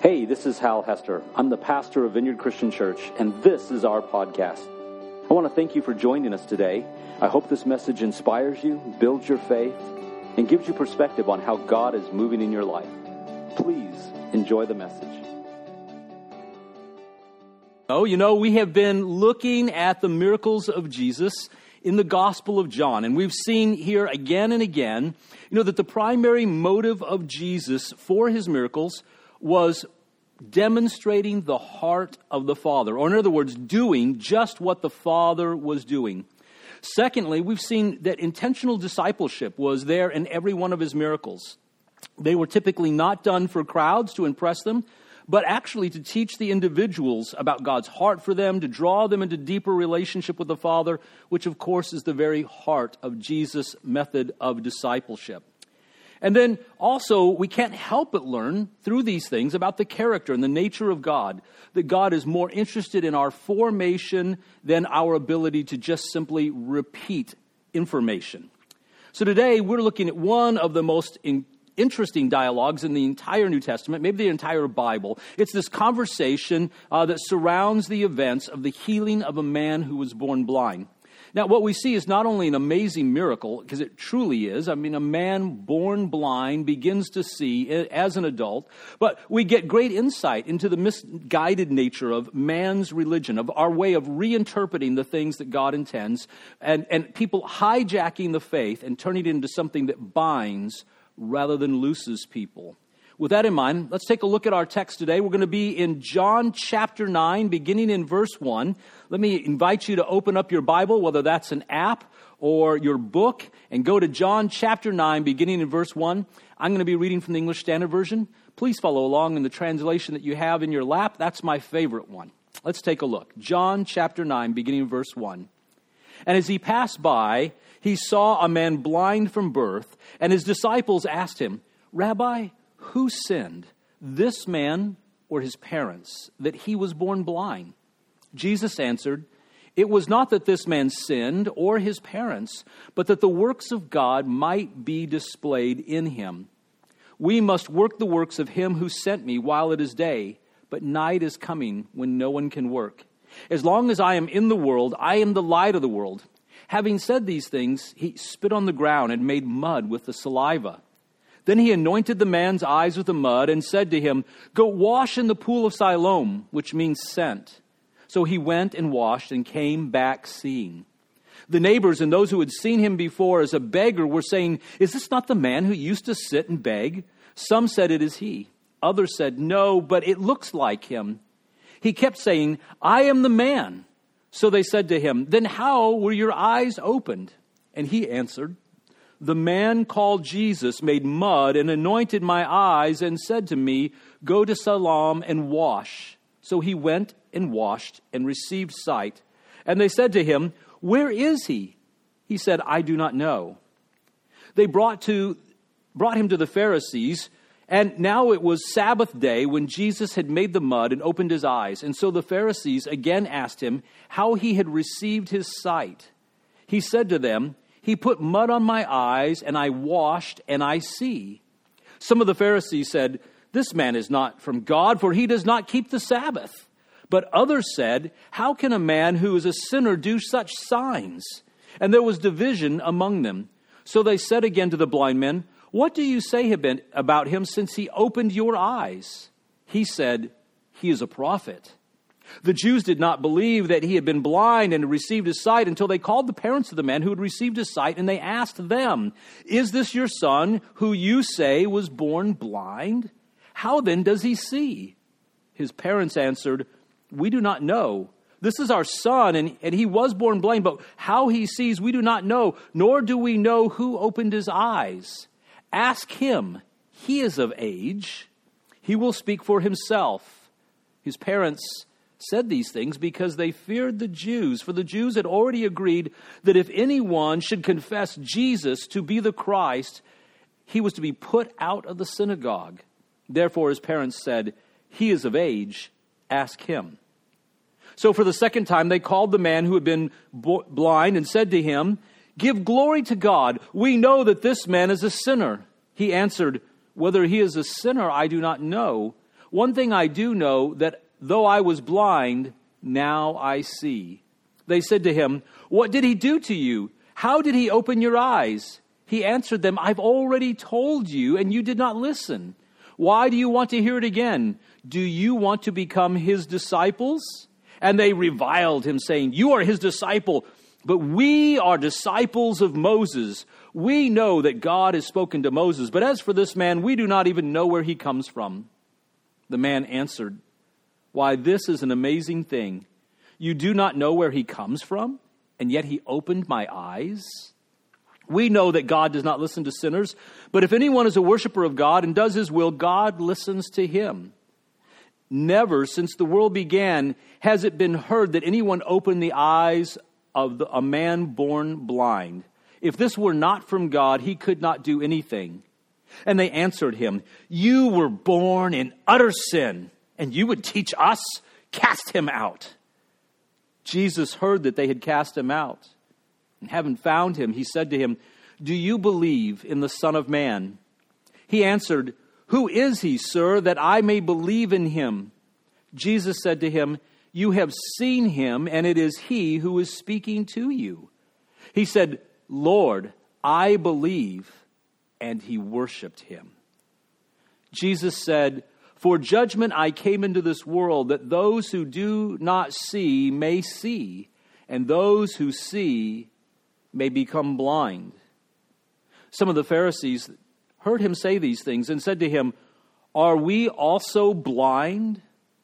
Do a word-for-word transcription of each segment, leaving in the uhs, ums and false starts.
Hey, this is Hal Hester. I'm the pastor of Vineyard Christian Church, and this is our podcast. I want to thank you for joining us today. I hope this message inspires you, builds your faith, and gives you perspective on how God is moving in your life. Please enjoy the message. Oh, you know, we have been looking at the miracles of Jesus in the Gospel of John, and we've seen here again and again, you know, that the primary motive of Jesus for his miracles was demonstrating the heart of the Father, or in other words, doing just what the Father was doing. Secondly, we've seen that intentional discipleship was there in every one of his miracles. They were typically not done for crowds to impress them, but actually to teach the individuals about God's heart for them, to draw them into deeper relationship with the Father, which of course is the very heart of Jesus' method of discipleship. And then also, we can't help but learn through these things about the character and the nature of God, that God is more interested in our formation than our ability to just simply repeat information. So today, we're looking at one of the most in- interesting dialogues in the entire New Testament, maybe the entire Bible. It's this conversation uh, that surrounds the events of the healing of a man who was born blind. Now, what we see is not only an amazing miracle, because it truly is. I mean, a man born blind begins to see as an adult, but we get great insight into the misguided nature of man's religion, of our way of reinterpreting the things that God intends, and, and people hijacking the faith and turning it into something that binds rather than looses people. With that in mind, let's take a look at our text today. We're going to be in John chapter nine, beginning in verse one. Let me invite you to open up your Bible, whether that's an app or your book, and go to John chapter nine, beginning in verse one. I'm going to be reading from the English Standard Version. Please follow along in the translation that you have in your lap. That's my favorite one. Let's take a look. John chapter nine, beginning in verse one. And as he passed by, he saw a man blind from birth, and his disciples asked him, "Rabbi, who sinned, this man or his parents, that he was born blind?" Jesus answered, "It was not that this man sinned or his parents, but that the works of God might be displayed in him. We must work the works of him who sent me while it is day, but night is coming when no one can work. As long as I am in the world, I am the light of the world." Having said these things, he spit on the ground and made mud with the saliva. Then he anointed the man's eyes with the mud and said to him, "Go wash in the pool of Siloam," which means sent. So he went and washed and came back seeing. The neighbors and those who had seen him before as a beggar were saying, "Is this not the man who used to sit and beg?" Some said, "It is he." Others said, "No, but it looks like him." He kept saying, "I am the man." So they said to him, "Then how were your eyes opened?" And he answered, "The man called Jesus made mud and anointed my eyes and said to me, 'Go to Siloam and wash.' So he went and washed and received sight. And they said to him, 'Where is he?' He said, 'I do not know.' They brought to brought him to the Pharisees, and now it was Sabbath day when Jesus had made the mud and opened his eyes. And so the Pharisees again asked him how he had received his sight. He said to them, 'He put mud on my eyes, and I washed, and I see.' Some of the Pharisees said, 'This man is not from God, for he does not keep the Sabbath.' But others said, 'How can a man who is a sinner do such signs?' And there was division among them. So they said again to the blind men, 'What do you say about him since he opened your eyes?' He said, 'He is a prophet.' The Jews did not believe that he had been blind and had received his sight until they called the parents of the man who had received his sight, and they asked them, 'Is this your son who you say was born blind? How then does he see?' His parents answered, 'We do not know. This is our son, and, and he was born blind, but how he sees we do not know, nor do we know who opened his eyes. Ask him. He is of age. He will speak for himself.' His parents said these things because they feared the Jews, for the Jews had already agreed that if anyone should confess Jesus to be the Christ, he was to be put out of the synagogue. Therefore his parents said, 'He is of age, ask him.' So for the second time they called the man who had been blind and said to him, 'Give glory to God. We know that this man is a sinner.' He answered, 'Whether he is a sinner I do not know.' One thing I do know, that though I was blind, now I see." They said to him, "What did he do to you? How did he open your eyes?" He answered them, "I've already told you, and you did not listen. Why do you want to hear it again? Do you want to become his disciples?" And they reviled him, saying, "You are his disciple, but we are disciples of Moses. We know that God has spoken to Moses, but as for this man, we do not even know where he comes from." The man answered, "Why, this is an amazing thing. You do not know where he comes from, and yet he opened my eyes. We know that God does not listen to sinners, but if anyone is a worshiper of God and does his will, God listens to him. Never since the world began has it been heard that anyone opened the eyes of the, a man born blind. If this were not from God, he could not do anything." And they answered him, "You were born in utter sin, and you would teach us? Cast him out." Jesus heard that they had cast him out. And having found him, he said to him, "Do you believe in the Son of Man?" He answered, "Who is he, sir, that I may believe in him?" Jesus said to him, "You have seen him, and it is he who is speaking to you." He said, "Lord, I believe," and he worshiped him. Jesus said, "For judgment I came into this world, that those who do not see may see, and those who see may become blind." Some of the Pharisees heard him say these things and said to him, "Are we also blind?"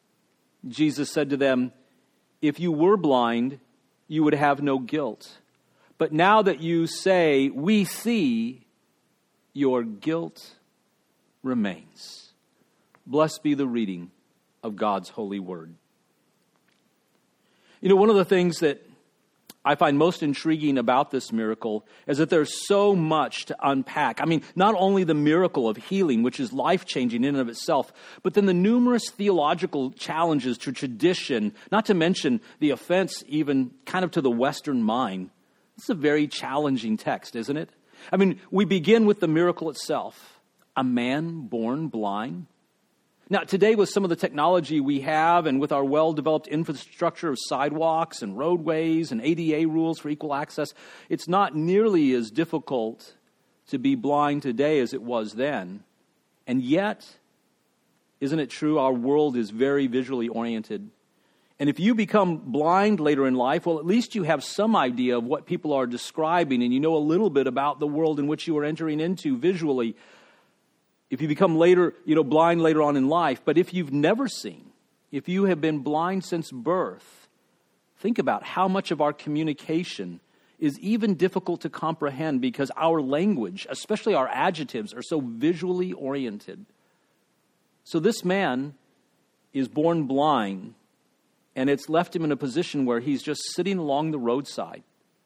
Jesus said to them, "If you were blind, you would have no guilt. But now that you say, 'We see,' your guilt remains." Blessed be the reading of God's holy word. You know, one of the things that I find most intriguing about this miracle is that there's so much to unpack. I mean, not only the miracle of healing, which is life-changing in and of itself, but then the numerous theological challenges to tradition, not to mention the offense even kind of to the Western mind. It's a very challenging text, isn't it? I mean, we begin with the miracle itself. A man born blind. Now, today with some of the technology we have and with our well-developed infrastructure of sidewalks and roadways and A D A rules for equal access, it's not nearly as difficult to be blind today as it was then. And yet, isn't it true, our world is very visually oriented. And if you become blind later in life, well, at least you have some idea of what people are describing and you know a little bit about the world in which you are entering into visually. If you become later, you know, blind later on in life, but if you've never seen, if you have been blind since birth, think about how much of our communication is even difficult to comprehend because our language, especially our adjectives, are so visually oriented. So this man is born blind, and it's left him in a position where he's just sitting along the roadside.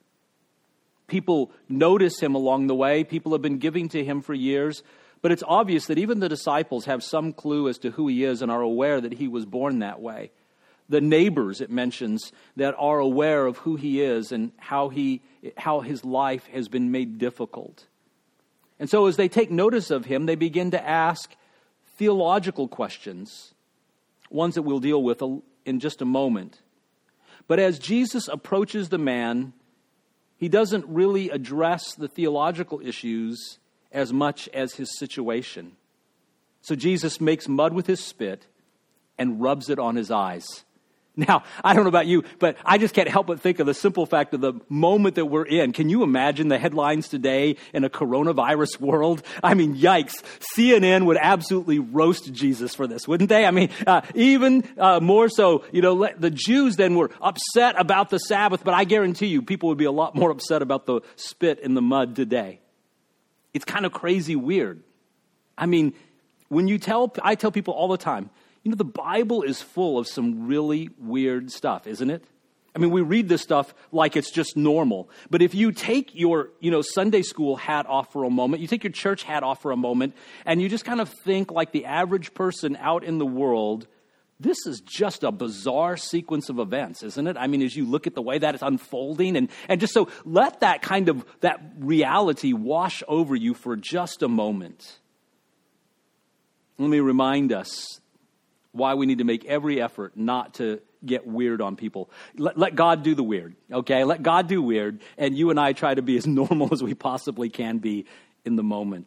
People notice him along the way. People have been giving to him for years. But it's obvious that even the disciples have some clue as to who he is and are aware that he was born that way. The neighbors, it mentions, that are aware of who he is and how he, how his life has been made difficult. And so as they take notice of him, they begin to ask theological questions, ones that we'll deal with in just a moment. But as Jesus approaches the man, he doesn't really address the theological issues as much as his situation. So Jesus makes mud with his spit and rubs it on his eyes. Now, I don't know about you, but I just can't help but think of the simple fact of the moment that we're in. Can you imagine the headlines today in a coronavirus world? I mean, yikes. C N N would absolutely roast Jesus for this, wouldn't they? I mean, uh, even uh, more so, you know, the Jews then were upset about the Sabbath, but I guarantee you people would be a lot more upset about the spit in the mud today. It's kind of crazy weird. I mean, when you tell, I tell people all the time, you know, the Bible is full of some really weird stuff, isn't it? I mean, we read this stuff like it's just normal. But if you take your, you know, Sunday school hat off for a moment, you take your church hat off for a moment, and you just kind of think like the average person out in the world, this is just a bizarre sequence of events, isn't it? I mean, as you look at the way that it's unfolding, and, and just so let that kind of, that reality wash over you for just a moment. Let me remind us why we need to make every effort not to get weird on people. Let, let God do the weird, okay? Let God do weird, and you and I try to be as normal as we possibly can be in the moment.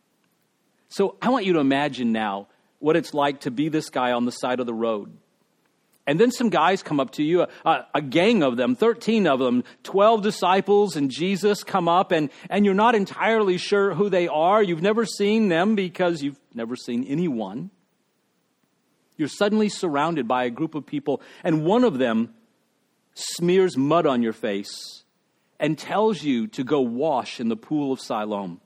So I want you to imagine now what it's like to be this guy on the side of the road. And then some guys come up to you, a, a gang of them, thirteen of them, twelve disciples and Jesus come up, and, and you're not entirely sure who they are. You've never seen them because you've never seen anyone. You're suddenly surrounded by a group of people, and one of them smears mud on your face and tells you to go wash in the pool of Siloam.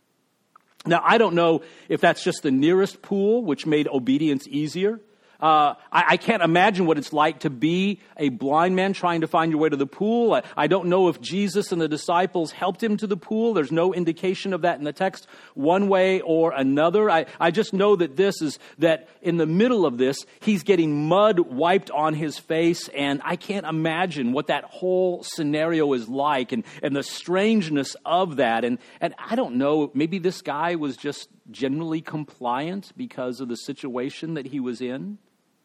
Now, I don't know if that's just the nearest pool, which made obedience easier. Uh, I, I can't imagine what it's like to be a blind man trying to find your way to the pool. I, I don't know if Jesus and the disciples helped him to the pool. There's no indication of that in the text one way or another. I, I just know that this is that in the middle of this, he's getting mud wiped on his face, and I can't imagine what that whole scenario is like and, and the strangeness of that. And, and I don't know, maybe this guy was just generally compliant because of the situation that he was in.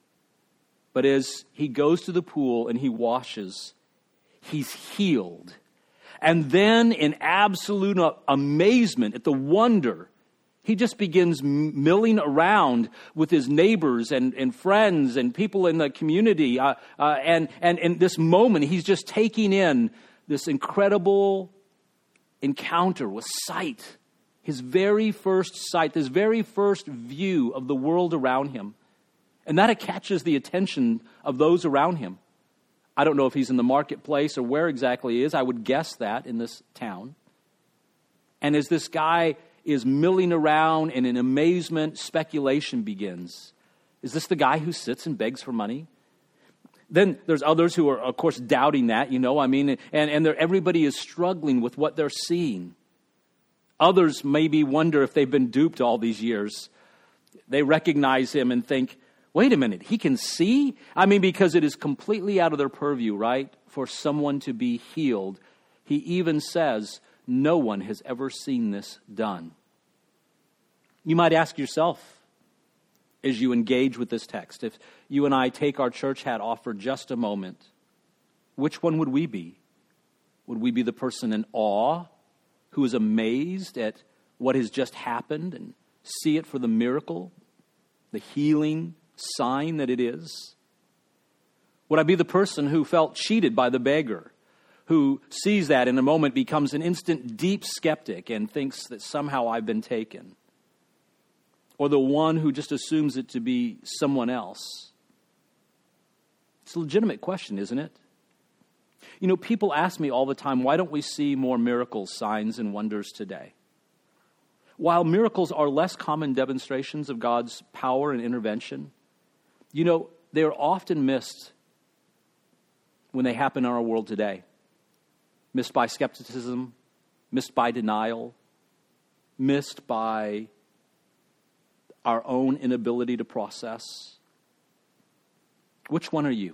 But as he goes to the pool and he washes, he's healed. And then in absolute amazement at the wonder, he just begins milling around with his neighbors and, and friends and people in the community. Uh, uh, and, and in this moment, he's just taking in this incredible encounter with sight. His very first sight, his very first view of the world around him. And that catches the attention of those around him. I don't know if he's in the marketplace or where exactly he is. I would guess that in this town. And as this guy is milling around and in amazement, speculation begins. Is this the guy who sits and begs for money? Then there's others who are, of course, doubting that, you know, I mean, and, and everybody is struggling with what they're seeing. Others maybe wonder if they've been duped all these years. They recognize him and think, wait a minute, he can see? I mean, because it is completely out of their purview, right, for someone to be healed. He even says, no one has ever seen this done. You might ask yourself, as you engage with this text, if you and I take our church hat off for just a moment, which one would we be? Would we be the person in awe who is amazed at what has just happened and see it for the miracle, the healing sign that it is? Would I be the person who felt cheated by the beggar, who sees that in a moment becomes an instant deep skeptic and thinks that somehow I've been taken? Or the one who just assumes it to be someone else? It's a legitimate question, isn't it? You know, people ask me all the time, why don't we see more miracles, signs, and wonders today? While miracles are less common demonstrations of God's power and intervention, you know, they are often missed when they happen in our world today. Missed by skepticism, missed by denial, missed by our own inability to process. Which one are you?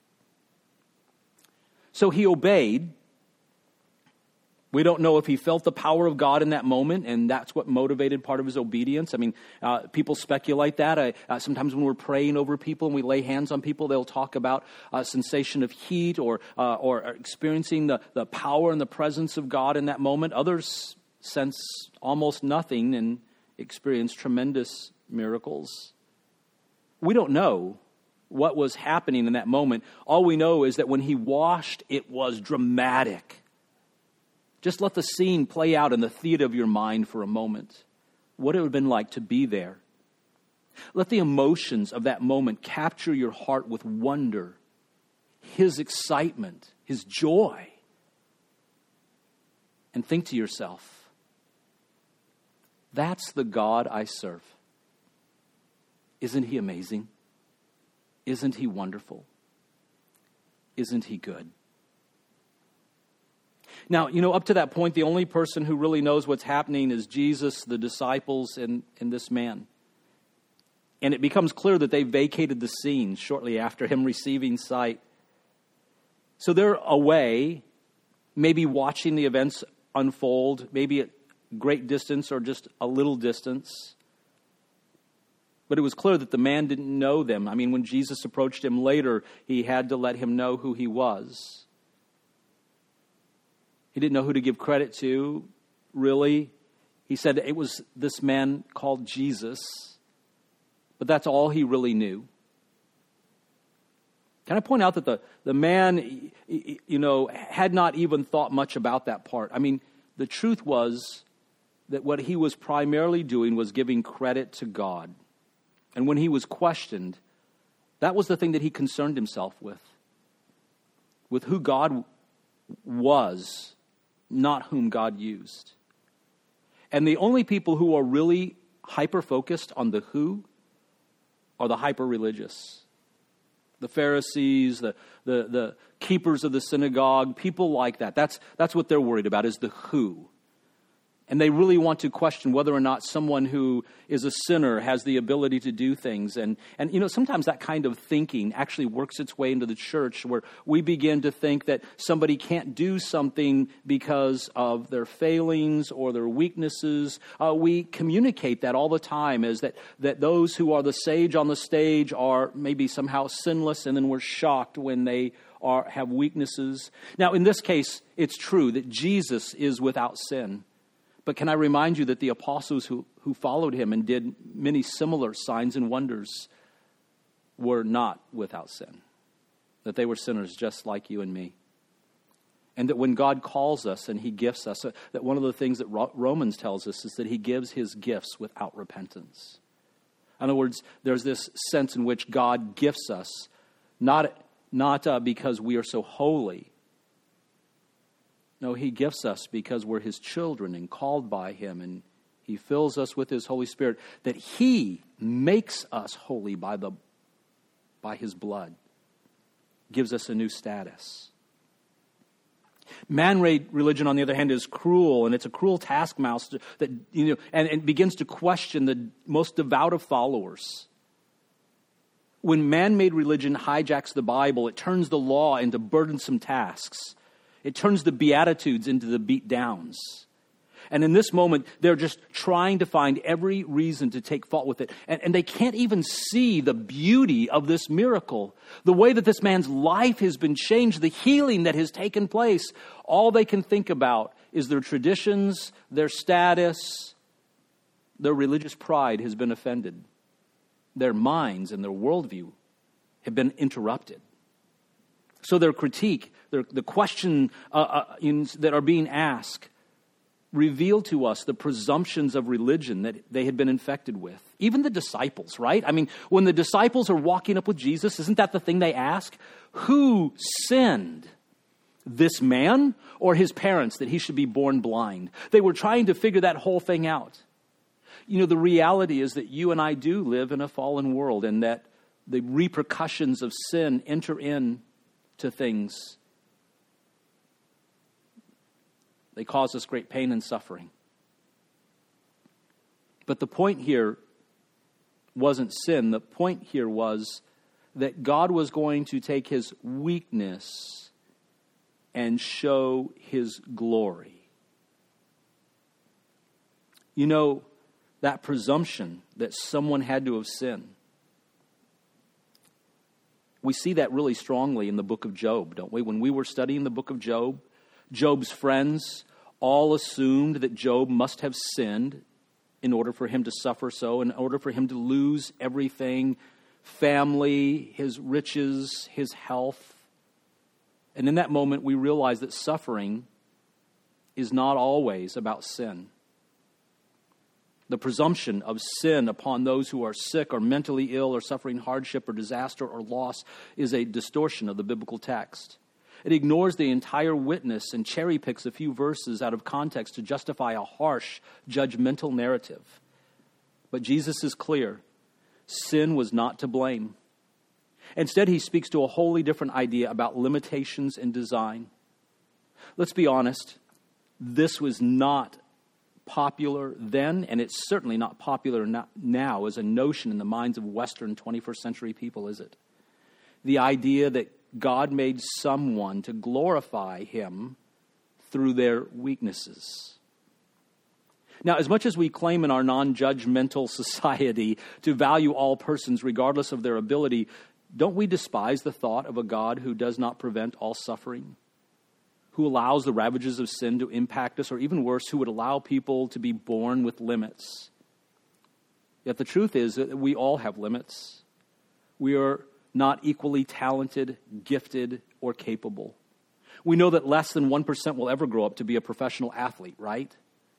So he obeyed. We don't know if he felt the power of God in that moment, and that's what motivated part of his obedience. I mean, uh, people speculate that. Uh, uh, sometimes when we're praying over people and we lay hands on people, they'll talk about a sensation of heat or uh, or experiencing the, the power and the presence of God in that moment. Others sense almost nothing and experience tremendous miracles. We don't know what was happening in that moment. All we know is that when he washed, it was dramatic. Just let the scene play out in the theater of your mind for a moment. What it would have been like to be there. Let the emotions of that moment capture your heart with wonder, his excitement, his joy. And think to yourself, that's the God I serve. Isn't he amazing? Isn't he wonderful? Isn't he good? Now, you know, up to that point, the only person who really knows what's happening is Jesus, the disciples, and, and this man. And it becomes clear that they vacated the scene shortly after him receiving sight. So they're away, maybe watching the events unfold, maybe at great distance or just a little distance. But it was clear that the man didn't know them. I mean, when Jesus approached him later, he had to let him know who he was. He didn't know who to give credit to, really. He said it was this man called Jesus, but that's all he really knew. Can I point out that the, the man, you know, had not even thought much about that part? I mean, the truth was that what he was primarily doing was giving credit to God. And when he was questioned, that was the thing that he concerned himself with. With who God was, not whom God used. And the only people who are really hyper-focused on the who are the hyper-religious. The Pharisees, the, the, the keepers of the synagogue, people like that. That's, that's what they're worried about, is the who. And they really want to question whether or not someone who is a sinner has the ability to do things. And, and you know, sometimes that kind of thinking actually works its way into the church, where we begin to think that somebody can't do something because of their failings or their weaknesses. Uh, we communicate that all the time, as that, that those who are the sage on the stage are maybe somehow sinless, and then we're shocked when they are have weaknesses. Now, in this case, it's true that Jesus is without sin. But can I remind you that the apostles who, who followed him and did many similar signs and wonders were not without sin. That they were sinners just like you and me. And that when God calls us and he gifts us, that one of the things that Romans tells us is that he gives his gifts without repentance. In other words, there's this sense in which God gifts us, not, not uh, because we are so holy. No, he gifts us because we're his children and called by him, and he fills us with his Holy Spirit, that he makes us holy by the by his blood, gives us a new status. Man-made religion, on the other hand, is cruel, and it's a cruel taskmaster that, you know, and, and begins to question the most devout of followers. When man-made religion hijacks the Bible, it turns the law into burdensome tasks. It turns the Beatitudes into the beat downs. And in this moment, they're just trying to find every reason to take fault with it. And, and they can't even see the beauty of this miracle. The way that this man's life has been changed, the healing that has taken place. All they can think about is their traditions, their status. Their religious pride has been offended. Their minds and their worldview have been interrupted. So their critique, their, the question uh, uh, in, that are being asked, reveal to us the presumptions of religion that they had been infected with. Even the disciples, right? I mean, when the disciples are walking up with Jesus, isn't that the thing they ask? Who sinned? This man or his parents that he should be born blind? They were trying to figure that whole thing out. You know, the reality is that you and I do live in a fallen world, and that the repercussions of sin enter in to things. They cause us great pain and suffering. But the point here wasn't sin. The point here was that God was going to take his weakness and show his glory. You know, that presumption that someone had to have sinned, we see that really strongly in the book of Job, don't we? When we were studying the book of Job, Job's friends all assumed that Job must have sinned in order for him to suffer so, in order for him to lose everything, family, his riches, his health. And in that moment, we realize that suffering is not always about sin. The presumption of sin upon those who are sick or mentally ill or suffering hardship or disaster or loss is a distortion of the biblical text. It ignores the entire witness and cherry picks a few verses out of context to justify a harsh, judgmental narrative. But Jesus is clear. Sin was not to blame. Instead, he speaks to a wholly different idea about limitations in design. Let's be honest. This was not popular then, and it's certainly not popular now as a notion in the minds of Western twenty-first century people, is it? The idea that God made someone to glorify him through their weaknesses. Now, as much as we claim in our non-judgmental society to value all persons regardless of their ability, don't we despise the thought of a God who does not prevent all suffering, who allows the ravages of sin to impact us, or even worse, who would allow people to be born with limits? Yet the truth is that we all have limits. We are not equally talented, gifted, or capable. We know that less than one percent will ever grow up to be a professional athlete, right?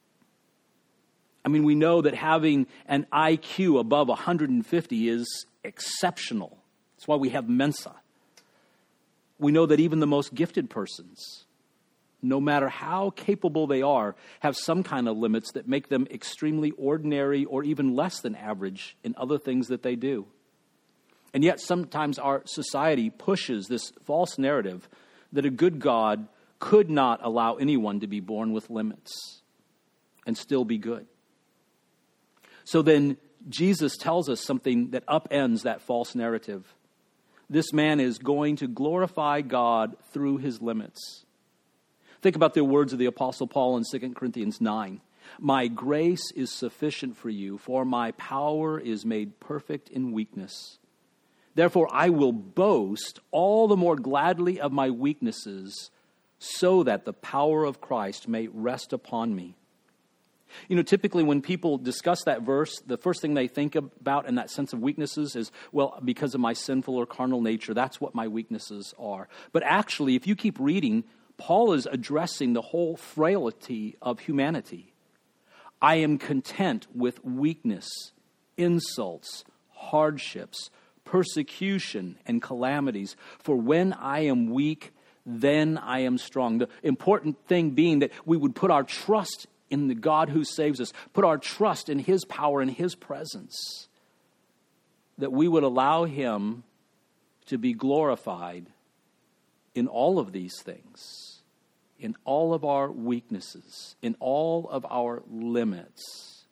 I mean, we know that having an I Q above one hundred fifty is exceptional. That's why we have Mensa. We know that even the most gifted persons, no matter how capable they are, have some kind of limits that make them extremely ordinary or even less than average in other things that they do. And yet sometimes our society pushes this false narrative that a good God could not allow anyone to be born with limits and still be good. So then Jesus tells us something that upends that false narrative. This man is going to glorify God through his limits. Think about the words of the Apostle Paul in Second Corinthians nine. My grace is sufficient for you, for my power is made perfect in weakness. Therefore, I will boast all the more gladly of my weaknesses, so that the power of Christ may rest upon me. You know, typically when people discuss that verse, the first thing they think about in that sense of weaknesses is, well, because of my sinful or carnal nature, that's what my weaknesses are. But actually, if you keep reading, Paul is addressing the whole frailty of humanity. I am content with weakness, insults, hardships, persecution, and calamities. For when I am weak, then I am strong. The important thing being that we would put our trust in the God who saves us, put our trust in his power and his presence, that we would allow him to be glorified in all of these things, in all of our weaknesses, in all of our limits.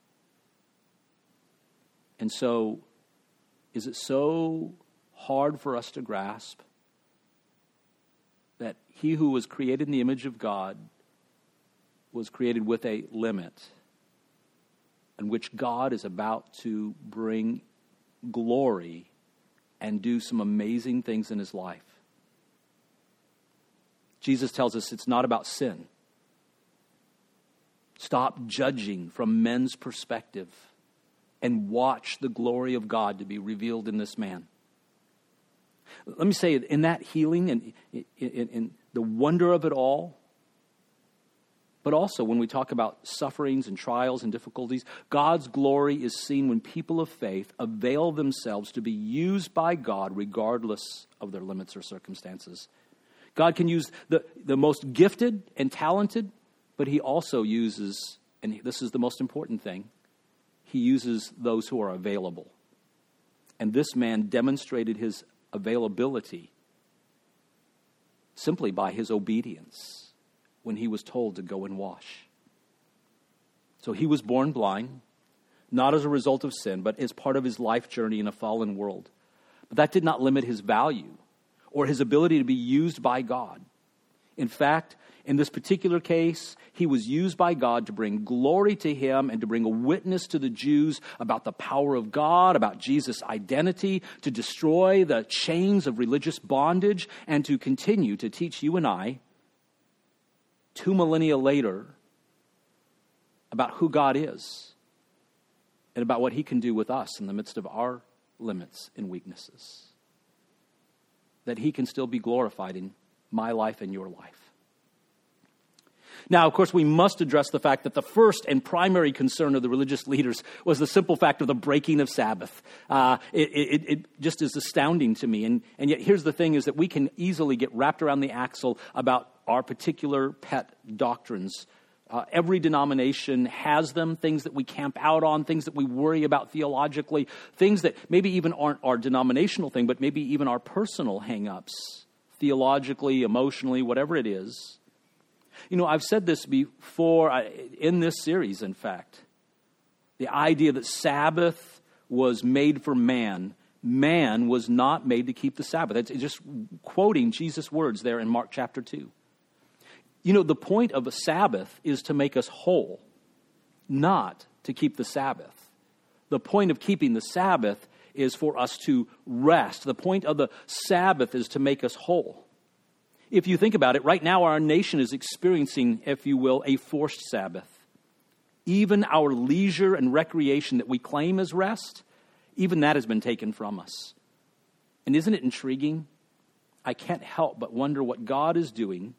And so, is it so hard for us to grasp that he who was created in the image of God was created with a limit, in which God is about to bring glory and do some amazing things in his life? Jesus tells us it's not about sin. Stop judging from men's perspective and watch the glory of God to be revealed in this man. Let me say, in that healing and in, in, in the wonder of it all, but also when we talk about sufferings and trials and difficulties, God's glory is seen when people of faith avail themselves to be used by God regardless of their limits or circumstances. God can use the, the most gifted and talented, but he also uses, and this is the most important thing, he uses those who are available. And this man demonstrated his availability simply by his obedience when he was told to go and wash. So he was born blind, not as a result of sin, but as part of his life journey in a fallen world. But that did not limit his value or his ability to be used by God. In fact, in this particular case, he was used by God to bring glory to him and to bring a witness to the Jews about the power of God, about Jesus' identity, to destroy the chains of religious bondage, and to continue to teach you and I, two millennia later, about who God is and about what he can do with us in the midst of our limits and weaknesses. That he can still be glorified in my life and your life. Now, of course, we must address the fact that the first and primary concern of the religious leaders was the simple fact of the breaking of Sabbath. Uh, it, it, it just is astounding to me. And, and yet here's the thing, is that we can easily get wrapped around the axle about our particular pet doctrines. Uh, every denomination has them, things that we camp out on, things that we worry about theologically, things that maybe even aren't our denominational thing, but maybe even our personal hang-ups, theologically, emotionally, whatever it is. You know, I've said this before in this series, in fact. The idea that Sabbath was made for man. Man was not made to keep the Sabbath. It's just quoting Jesus' words there in Mark chapter two. You know, the point of a Sabbath is to make us whole. not to keep the Sabbath. The point of keeping the Sabbath is for us to rest. The point of the Sabbath is to make us whole. If you think about it, right now our nation is experiencing, if you will, a forced Sabbath. Even our leisure and recreation that we claim as rest, even that has been taken from us. And isn't it intriguing? I can't help but wonder what God is doing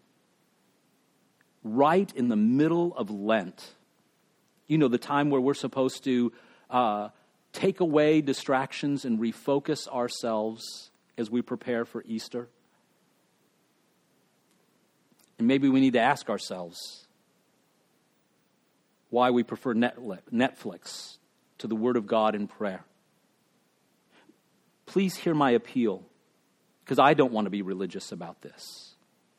right in the middle of Lent. You know, the time where we're supposed to uh, take away distractions and refocus ourselves as we prepare for Easter. And maybe we need to ask ourselves why we prefer Netflix to the Word of God in prayer. Please hear my appeal, because I don't want to be religious about this.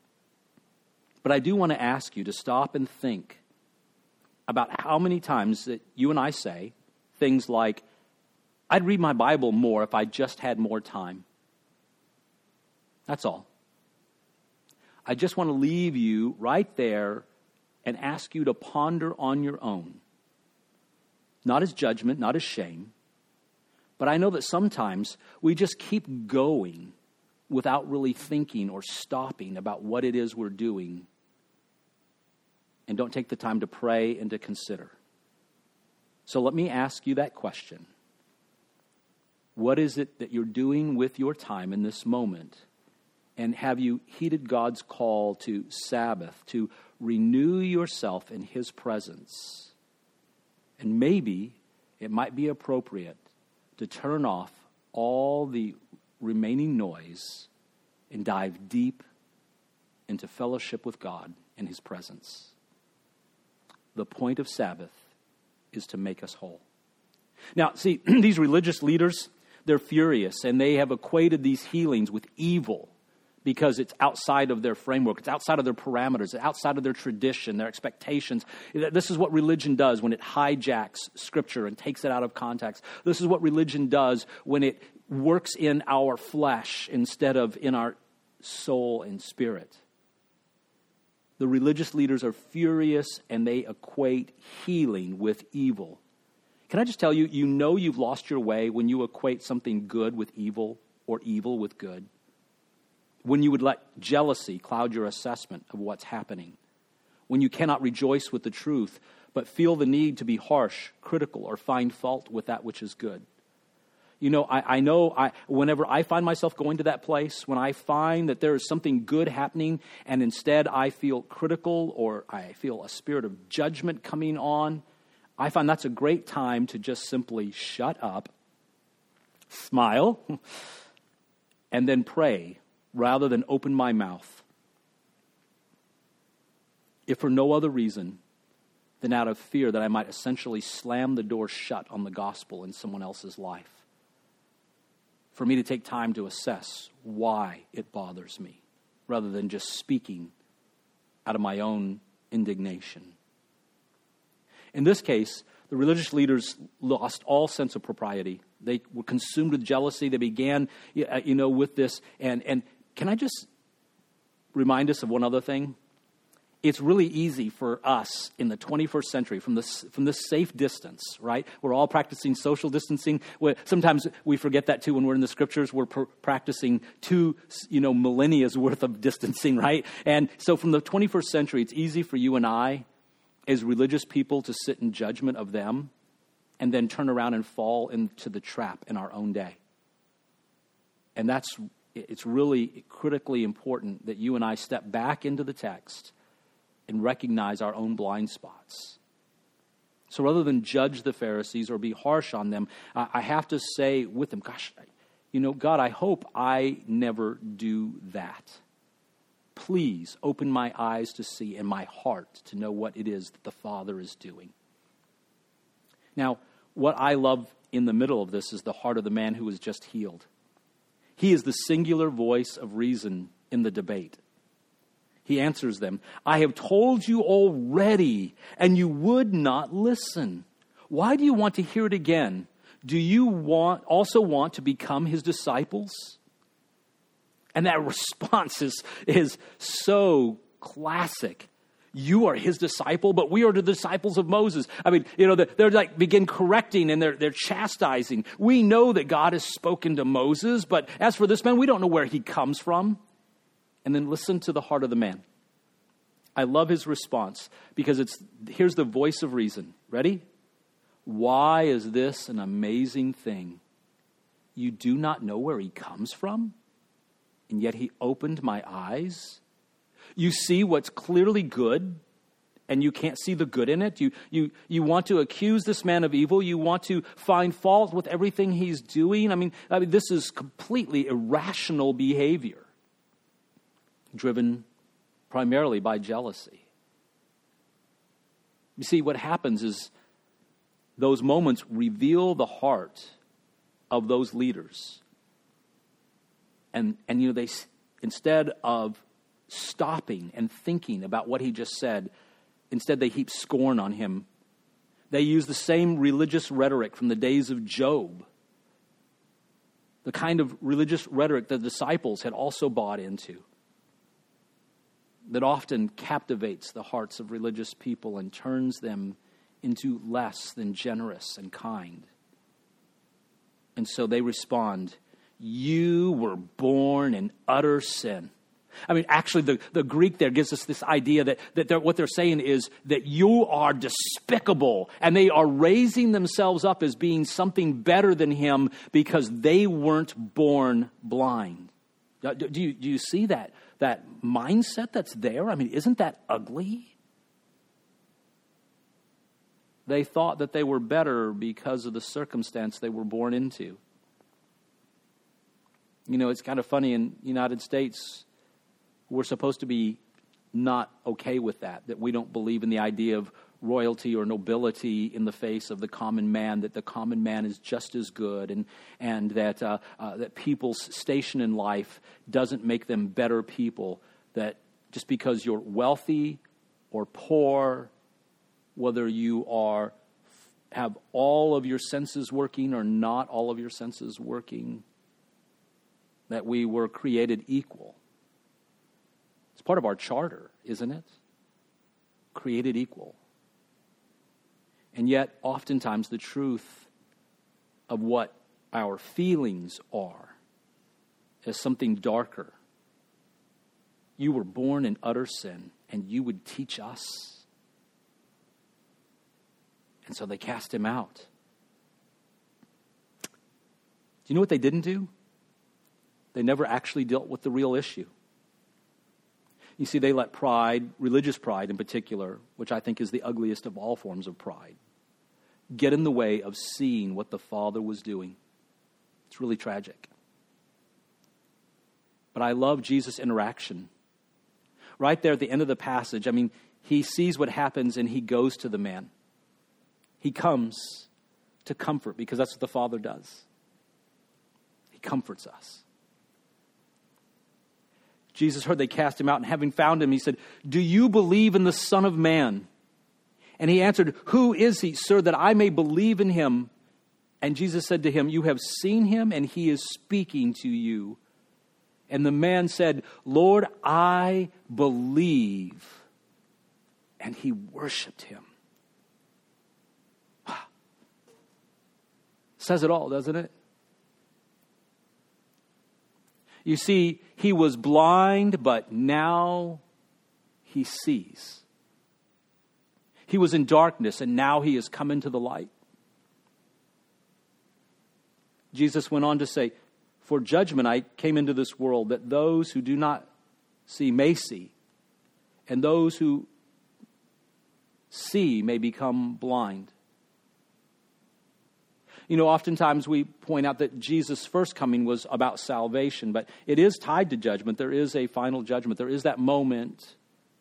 But I do want to ask you to stop and think about how many times that you and I say things like, I'd read my Bible more if I just had more time. That's all. I just want to leave you right there and ask you to ponder on your own. Not as judgment, not as shame. But I know that sometimes we just keep going without really thinking or stopping about what it is we're doing, and don't take the time to pray and to consider. So let me ask you that question. What is it that you're doing with your time in this moment? And have you heeded God's call to Sabbath, to renew yourself in His presence? And maybe it might be appropriate to turn off all the remaining noise and dive deep into fellowship with God in His presence. The point of Sabbath is to make us whole. Now, see, these religious leaders, they're furious, and they have equated these healings with evil because it's outside of their framework, it's outside of their parameters, it's outside of their tradition, their expectations. This is what religion does when it hijacks Scripture and takes it out of context. This is what religion does when it works in our flesh instead of in our soul and spirit. The religious leaders are furious, and they equate healing with evil. Can I just tell you, you know you've lost your way when you equate something good with evil or evil with good. When you would let jealousy cloud your assessment of what's happening. When you cannot rejoice with the truth, but feel the need to be harsh, critical, or find fault with that which is good. You know, I, I know I, whenever I find myself going to that place, when I find that there is something good happening, and instead I feel critical or I feel a spirit of judgment coming on, I find that's a great time to just simply shut up, smile, and then pray rather than open my mouth. If for no other reason than out of fear that I might essentially slam the door shut on the gospel in someone else's life. For me to take time to assess why it bothers me, rather than just speaking out of my own indignation. In this case, the religious leaders lost all sense of propriety. They were consumed with jealousy. They began, you know, with this. And, and can I just remind us of one other thing? It's really easy for us in the twenty-first century, from this from this safe distance, right? We're all practicing social distancing. Sometimes we forget that too when we're in the scriptures. We're pr- practicing two, you know, millennia's worth of distancing, right? And so from the twenty-first century, it's easy for you and I, as religious people, to sit in judgment of them and then turn around and fall into the trap in our own day. And that's, it's really critically important that you and I step back into the text and recognize our own blind spots. So rather than judge the Pharisees or be harsh on them, I have to say with them, gosh, you know, God, I hope I never do that. Please open my eyes to see and my heart to know what it is that the Father is doing. Now, what I love in the middle of this is the heart of the man who was just healed. He is the singular voice of reason in the debate. He answers them, I have told you already, and you would not listen. Why do you want to hear it again? Do you want also want to become his disciples? And that response is, is so classic. you are his disciple, but we are the disciples of Moses. I mean, you know, they're like begin correcting and they're, they're chastising. We know that God has spoken to Moses, but as for this man, we don't know where he comes from. And then listen to the heart of the man. I love his response because it's, here's the voice of reason. Ready? Why is this an amazing thing? You do not know where he comes from, and yet he opened my eyes. You see what's clearly good, and you can't see the good in it. You, you, you want to accuse this man of evil. You want to find fault with everything he's doing. I mean, I mean, this is completely irrational behavior, driven primarily by jealousy. You see, what happens is those moments reveal the heart of those leaders. And, and you know, they, instead of stopping and thinking about what he just said, instead they heap scorn on him. They use the same religious rhetoric from the days of Job, the kind of religious rhetoric the disciples had also bought into, that often captivates the hearts of religious people and turns them into less than generous and kind. And so they respond, you were born in utter sin. I mean, actually, the, the Greek there gives us this idea that, that they're, what they're saying is that you are despicable, and they are raising themselves up as being something better than him because they weren't born blind. Do you, do you see that, that mindset that's there? I mean, isn't that ugly? They thought that they were better because of the circumstance they were born into. You know, it's kind of funny in the United States, we're supposed to be not okay with that, that we don't believe in the idea of royalty or nobility in the face of the common man, that the common man is just as good, and and that uh, uh, that people's station in life doesn't make them better people, that just because you're wealthy or poor, whether you are have all of your senses working or not all of your senses working, that we were created equal. It's part of our charter, isn't it? Created equal. And yet, oftentimes, the truth of what our feelings are is something darker. You were born in utter sin, and you would teach us. And so they cast him out. Do you know what they didn't do? They never actually dealt with the real issue. You see, they let pride, religious pride in particular, which I think is the ugliest of all forms of pride, get in the way of seeing what the Father was doing. It's really tragic. But I love Jesus' interaction. Right there at the end of the passage, I mean, he sees what happens and he goes to the man. He comes to comfort because that's what the Father does. He comforts us. Jesus heard they cast him out, and having found him, he said, do you believe in the Son of Man? And he answered, who is he, sir, that I may believe in him? And Jesus said to him, you have seen him, and he is speaking to you. And the man said, Lord, I believe. And he worshiped him. Says it all, doesn't it? You see, he was blind, but now he sees. He was in darkness, and now he has come into the light. Jesus went on to say, for judgment I came into this world, that those who do not see may see, and those who see may become blind. You know, oftentimes we point out that Jesus' first coming was about salvation, but it is tied to judgment. There is a final judgment. There is that moment.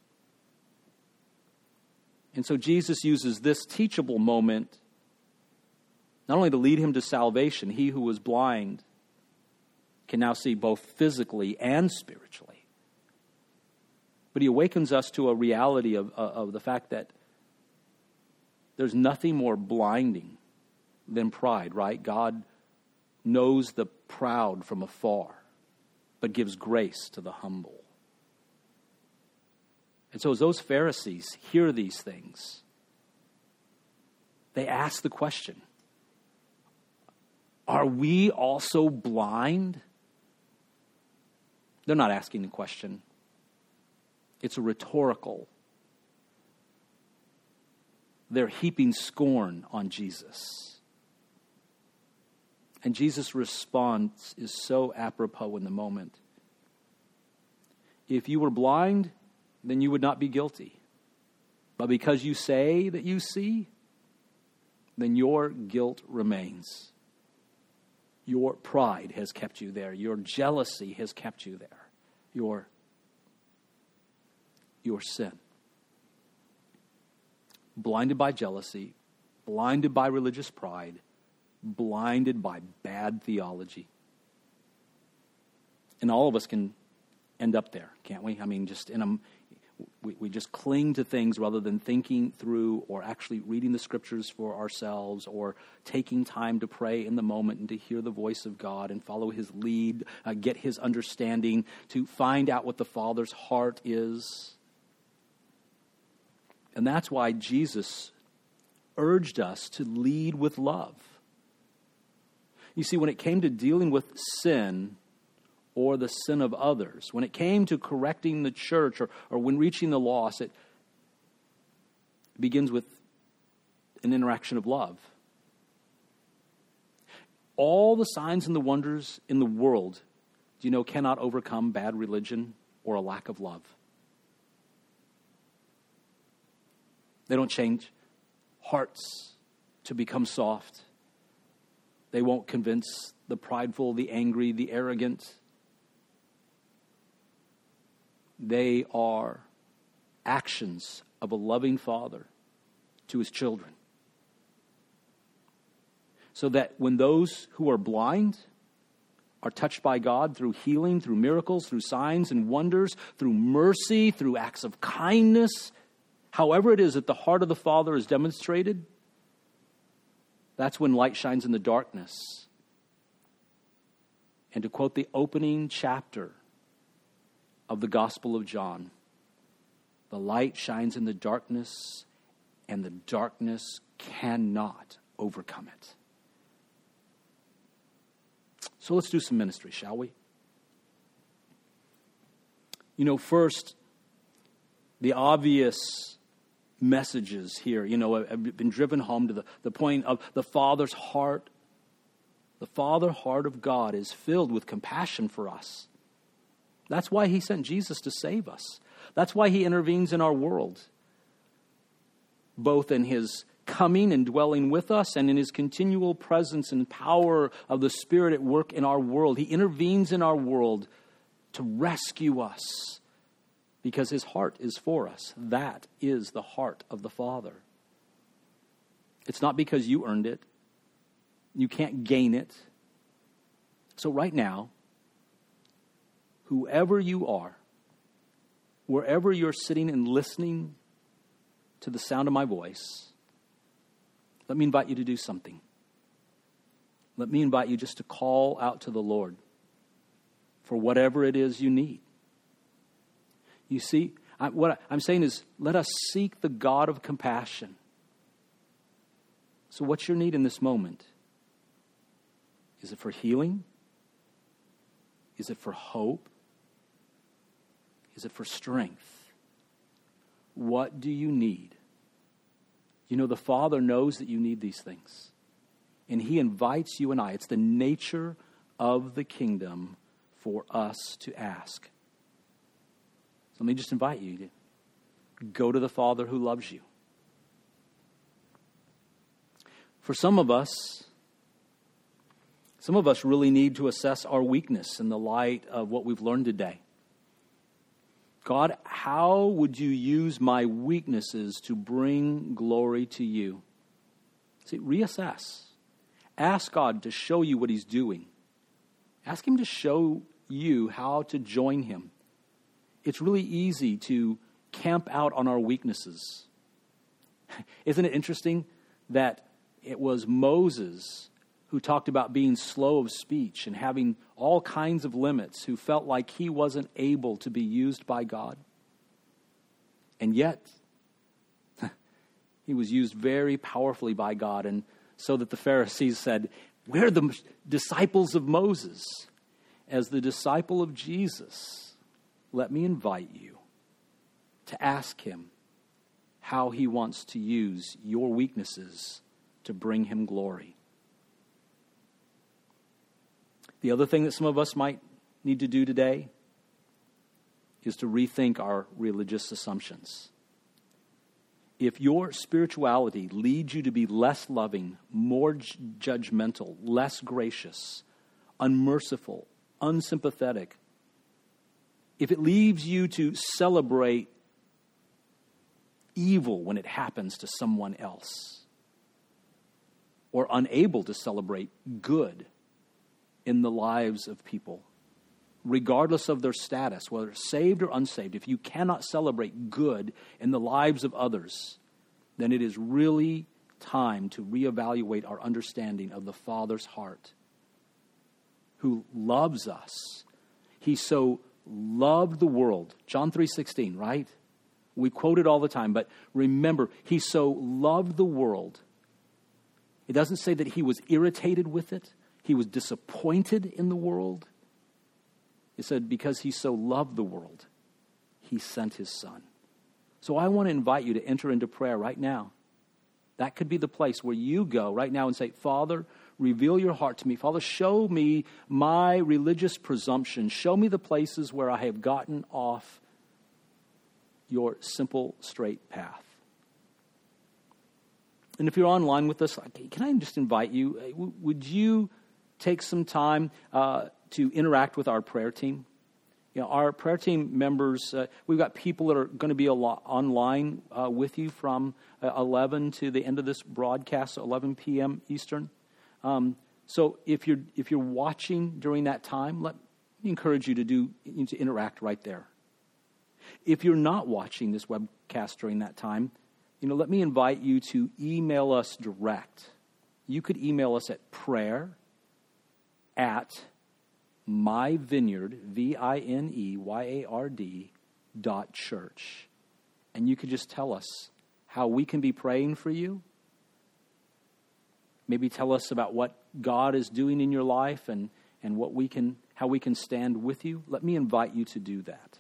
And so Jesus uses this teachable moment not only to lead him to salvation. He who was blind can now see both physically and spiritually. But he awakens us to a reality of, of the fact that there's nothing more blinding than pride, right? God knows the proud from afar, but gives grace to the humble. And so as those Pharisees hear these things, they ask the question, are we also blind? They're not asking the question. It's a rhetorical. They're heaping scorn on Jesus. And Jesus' response is so apropos in the moment. If you were blind, then you would not be guilty. But because you say that you see, then your guilt remains. Your pride has kept you there. Your jealousy has kept you there. Your, your sin. Blinded by jealousy, blinded by religious pride, blinded by bad theology. And all of us can end up there, can't we? I mean, just in a, we, we just cling to things rather than thinking through or actually reading the scriptures for ourselves or taking time to pray in the moment and to hear the voice of God and follow his lead, uh, get his understanding, to find out what the Father's heart is. And that's why Jesus urged us to lead with love. You see, when it came to dealing with sin or the sin of others, when it came to correcting the church or, or when reaching the lost, it begins with an interaction of love. All the signs and the wonders in the world, do you know, cannot overcome bad religion or a lack of love. They don't change hearts to become soft. They won't convince the prideful, the angry, the arrogant. They are actions of a loving Father to his children. So that when those who are blind are touched by God through healing, through miracles, through signs and wonders, through mercy, through acts of kindness, however it is that the heart of the Father is demonstrated, that's when light shines in the darkness. And to quote the opening chapter of the Gospel of John, the light shines in the darkness, and the darkness cannot overcome it. So let's do some ministry, shall we? You know, first, the obvious messages here, you know, have been driven home to the, the point of the Father's heart. The Father heart of God is filled with compassion for us. That's why he sent Jesus to save us. That's why he intervenes in our world, both in his coming and dwelling with us and in his continual presence and power of the Spirit at work in our world. He intervenes in our world to rescue us because his heart is for us. That is the heart of the Father. It's not because you earned it. You can't gain it. So right now, whoever you are, wherever you're sitting and listening to the sound of my voice, let me invite you to do something. Let me invite you just to call out to the Lord for whatever it is you need. You see, I, what I'm saying is, let us seek the God of compassion. So what's your need in this moment? Is it for healing? Is it for hope? Is it for strength? What do you need? You know, the Father knows that you need these things. And he invites you and I. It's the nature of the kingdom for us to ask. So let me just invite you to go to the Father who loves you. For some of us, some of us really need to assess our weakness in the light of what we've learned today. God, how would you use my weaknesses to bring glory to you? See, reassess. Ask God to show you what he's doing. Ask him to show you how to join him. It's really easy to camp out on our weaknesses. Isn't it interesting that it was Moses who talked about being slow of speech and having all kinds of limits, who felt like he wasn't able to be used by God? And yet, he was used very powerfully by God, and so that the Pharisees said, we're the disciples of Moses. As the disciple of Jesus, let me invite you to ask him how he wants to use your weaknesses to bring him glory. The other thing that some of us might need to do today is to rethink our religious assumptions. If your spirituality leads you to be less loving, more j- judgmental, less gracious, unmerciful, unsympathetic, if it leaves you to celebrate evil when it happens to someone else, or unable to celebrate good in the lives of people, regardless of their status, whether saved or unsaved, if you cannot celebrate good in the lives of others, then it is really time to reevaluate our understanding of the Father's heart, who loves us. He so loved the world. John three sixteen, right? We quote it all the time, but remember, he so loved the world. It doesn't say that he was irritated with it. He was disappointed in the world. It said, because he so loved the world, he sent his son. So I want to invite you to enter into prayer right now. That could be the place where you go right now and say, Father, reveal your heart to me. Father, show me my religious presumption. Show me the places where I have gotten off your simple, straight path. And if you're online with us, can I just invite you, would you take some time uh, to interact with our prayer team? You know, our prayer team members, uh, we've got people that are going to be a lot online uh, with you from uh, eleven to the end of this broadcast, eleven p.m. Eastern. Um, so if you're if you're watching during that time, let me encourage you to do to interact right there. If you're not watching this webcast during that time, you know, let me invite you to email us direct. You could email us at prayer at my vineyard, V I N E Y A R D, dot church. And you could just tell us how we can be praying for you. Maybe tell us about what God is doing in your life and, and what we can, how we can stand with you. Let me invite you to do that.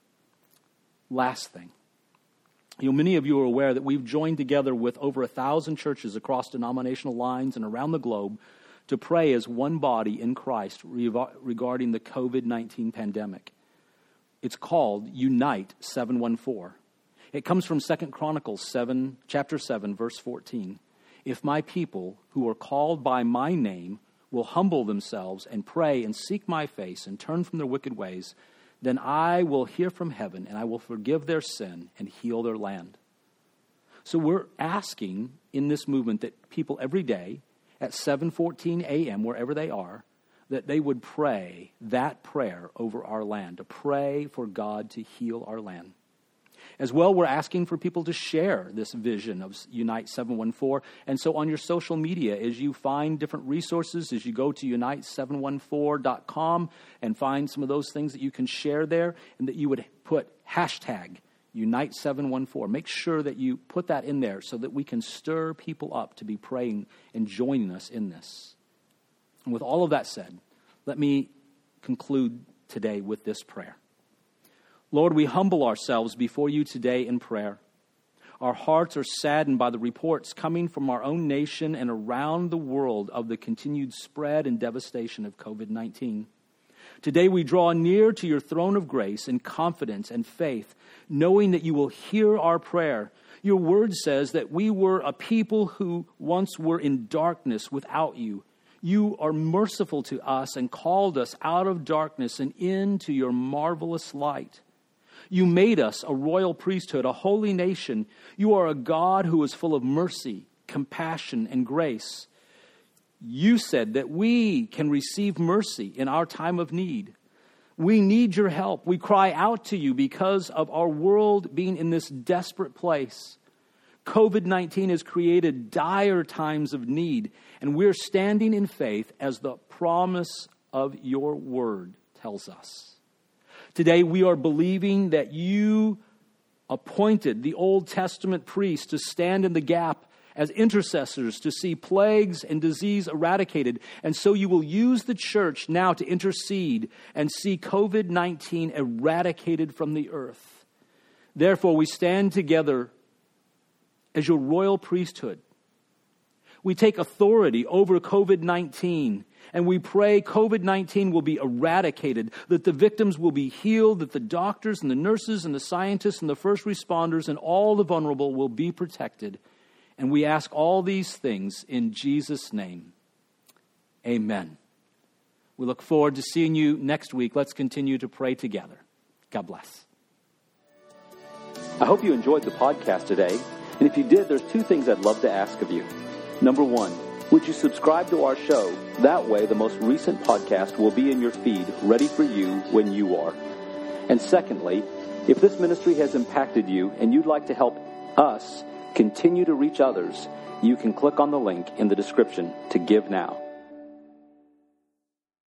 Last thing. You know, many of you are aware that we've joined together with over a thousand churches across denominational lines and around the globe to pray as one body in Christ regarding the covid nineteen pandemic. It's called Unite seven one four. It comes from Second Chronicles seven, chapter seven, verse fourteen. If my people who are called by my name will humble themselves and pray and seek my face and turn from their wicked ways, then I will hear from heaven and I will forgive their sin and heal their land. So we're asking in this movement that people every day at seven fourteen a.m., wherever they are, that they would pray that prayer over our land, to pray for God to heal our land. As well, we're asking for people to share this vision of Unite seven one four. And so on your social media, as you find different resources, as you go to unite seven one four dot com and find some of those things that you can share there, and that you would put hashtag Unite seven one four. Make sure that you put that in there so that we can stir people up to be praying and joining us in this. And with all of that said, let me conclude today with this prayer. Lord, we humble ourselves before you today in prayer. Our hearts are saddened by the reports coming from our own nation and around the world of the continued spread and devastation of covid nineteen. Today we draw near to your throne of grace in confidence and faith, knowing that you will hear our prayer. Your word says that we were a people who once were in darkness without you. You are merciful to us and called us out of darkness and into your marvelous light. You made us a royal priesthood, a holy nation. You are a God who is full of mercy, compassion, and grace. You said that we can receive mercy in our time of need. We need your help. We cry out to you because of our world being in this desperate place. covid nineteen has created dire times of need, and we're standing in faith as the promise of your word tells us. Today we are believing that you appointed the Old Testament priests to stand in the gap as intercessors to see plagues and disease eradicated. And so you will use the church now to intercede and see covid nineteen eradicated from the earth. Therefore, we stand together as your royal priesthood. We take authority over covid nineteen, and we pray covid nineteen will be eradicated, that the victims will be healed, that the doctors and the nurses and the scientists and the first responders and all the vulnerable will be protected. And we ask all these things in Jesus' name. Amen. We look forward to seeing you next week. Let's continue to pray together. God bless. I hope you enjoyed the podcast today. And if you did, there's two things I'd love to ask of you. Number one, would you subscribe to our show? That way, the most recent podcast will be in your feed, ready for you when you are. And secondly, if this ministry has impacted you and you'd like to help us continue to reach others, you can click on the link in the description to give now.